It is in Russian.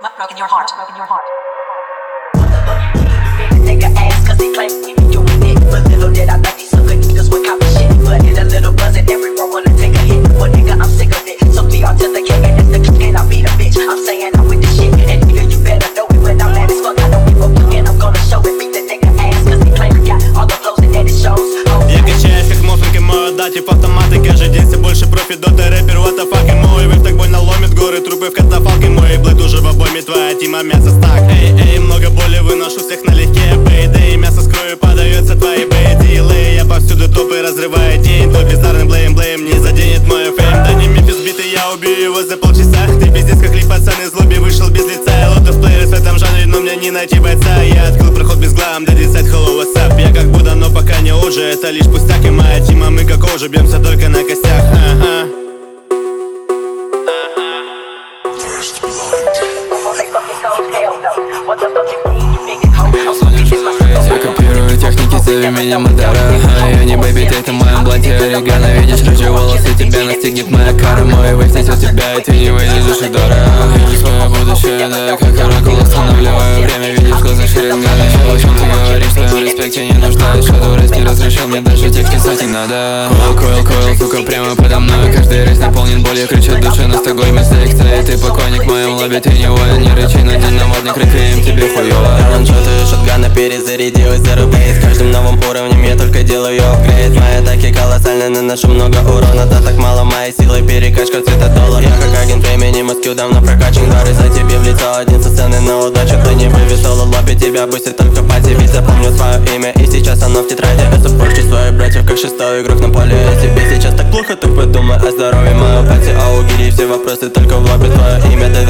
broken your heart, broken your heart. Nigga ass cause he claim he be doing it. But little did I think these sucker niggas would copy shit. But hit a little buzz and every row wanna take a hit. But nigga, I'm sick of it. So be on to the king and it's the click and I'll be the bitch. I'm saying I'm with this shit. And nigga, you better know it when I'm mad as fuck. I don't give a fuck and I'm gonna show it. Beat the nigga ass cause he claim he got all the flows and that it shows. Я качаюсь как мофинг и мою дать в автоматы. Каждый день все больше профит, дота рэпер, what the fuck. И мой вейв так больно ломит горы, трупы в катафалке. Мой блэд уже в обойме, твоя тима мясо стак. Эй, много боли, выношу всех налегке. Бейдей, мясо с кровью подается твои бейдилы. Я повсюду топы разрываю день. Твой bizarный блейм не заденет мой фейм. Да не Мемфис битый, я убью его за полчаса. Ты пиздец как ли пацан из лобби вышел без лица. Я лотов плеерс в этом жанре, но мне не найти бойца. Я открыл проход без глам, для десять hello what's up. Я как Будда, но пока не уже, это лишь пустяк. И моя тима, мы как уже бьемся только на костях. Я копирую техники, зови меня Мадара. Я не бэйби, ты в моем блате орегано. Видишь рыжие волосы, тебя настигнет моя кара. Мой вейв несет тебя, и ты не выйдешь из удара. Вижу свое будущее, да, как оракул останавливаю время. Видишь глаза Шерингана. О чем ты говоришь, в твоем респекте не нуждаюсь. Shadow Race не разрешил, мне даже текст писать не надо. Койл, сука, прямо подо мной. Каждый рейс наполнен болью, кричат души на Стокгольме секта. И ты покойник в моем лобби, ты не воин, не рычи на день наводник, реквием тебе хуёво. Раншоты шотгана перезарядилась за рублей. С каждым новым уровнем я только делаю апгрейд. Мои атаки колоссальны, наношу много урона. Да так мало моей силы, перекачка цвета доллар. Я как агент времени, Москву давно прокачан. Дары за тебе в лицо, один со сцены на удачу. Ты не вывесил лобби, тебя бустит только пати. Ведь запомню свое имя, и сейчас оно в тетради. Я супорчу своих братьев, как шестой игрок на поле. Тебе сейчас так плохо, так подумай о здоровье моей пати. А убери все вопросы только в лобби, твое имя.